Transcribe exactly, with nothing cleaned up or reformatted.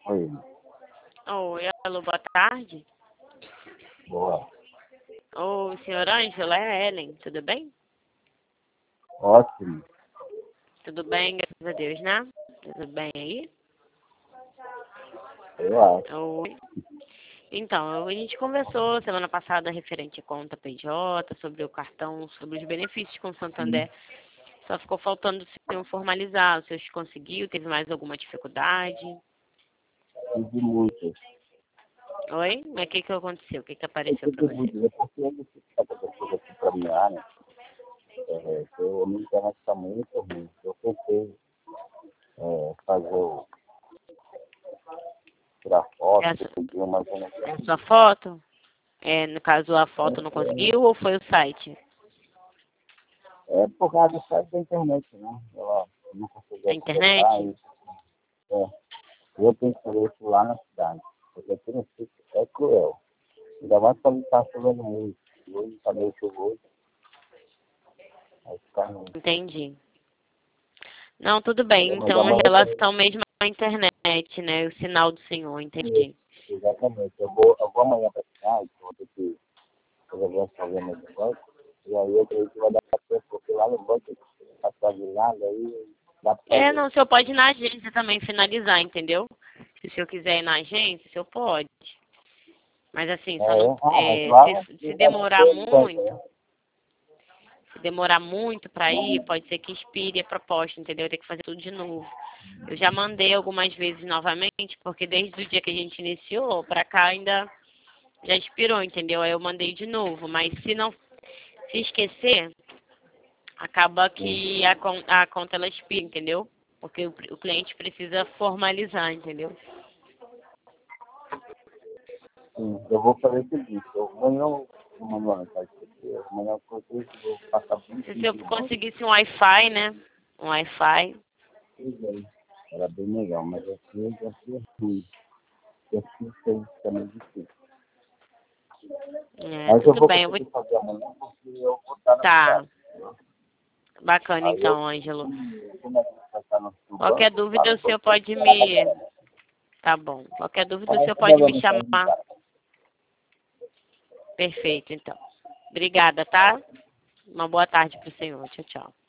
Oi. Oi, alô, boa tarde. Boa. Ô, senhor Ângelo, é a Ellen, tudo bem? Ótimo. Tudo bem, graças a Deus, né? Tudo bem aí? Eu acho. Oi. Então, a gente conversou semana passada referente à conta P J, sobre o cartão, sobre os benefícios com o Santander. Só ficou faltando o senhor formalizar. O senhor conseguiu? Teve mais alguma dificuldade? Tive muitas. Oi? Mas o que que aconteceu? O que que Eu apareceu pra tive você? muitas. É porque ele fica pessoa aqui para minha área. É, que a minha internet está muito ruim. Eu tentei é, fazer o. Tirar foto, Essa, conseguiu, mas eu não a sua foto? É, no caso, a foto não consegui. conseguiu ou foi o site? É por causa do site da internet, né? Ela não conseguia A acessar internet? isso. É. Eu tenho que fazer isso lá na cidade. Porque aqui no sítio é cruel. Ainda mais quando está chovendo muito. Hoje está meio chuvoso. Aí fica ruim. Entendi. Não, tudo bem. Entendeu? Mas Então, em amanhã também. relação mesmo à internet, né? O sinal do senhor, entendi. Exatamente. Eu vou, eu vou amanhã para a cidade, vou ter que resolver os problemas do banco. E aí eu creio que vai dar tempo, porque lá no banco está fraginado, aí dá para É, fazer. não, o senhor pode ir na agência também finalizar, entendeu? Se o senhor quiser ir na agência, o senhor pode. Mas assim, só É, não. eu- ah, mas É, lá se, se deve demorar ter banco, muito, né? se demorar muito para ir, pode ser que expire a proposta, entendeu? Tem que fazer tudo de novo. Eu já mandei algumas vezes novamente, porque desde o dia que a gente iniciou para cá ainda já expirou, entendeu? Aí eu mandei de novo, mas se não se esquecer, acaba Sim, que a, con- a conta ela expira, entendeu? Porque o, o cliente precisa formalizar, entendeu? sim. Eu vou fazer o seguinte, eu, amanhã eu vou mandar uma mensagem para você, amanhã eu consigo, vou passar Se eu bonitinho no banco. conseguisse um Wi-Fi, né? Um Wi-Fi. Pois é. Era bem legal, mas aqui já ser ruim. E aqui tem também difícil. É, Mas eu tudo vou bem, eu vou. conseguir fazer amanhã porque eu vou estar na Tá, cidade. Entendeu? bacana Aí eu então, Ângelo. como é que vai estar no, no Qualquer banco, lá dúvida no o senhor banco vai pode esperar me. pra caramba. Tá bom. Qualquer dúvida o Aí senhor você pode manda uma me mensagem, chamar. cara. Perfeito, então. Obrigada, tá? Uma boa tarde pro senhor. Tchau, tchau.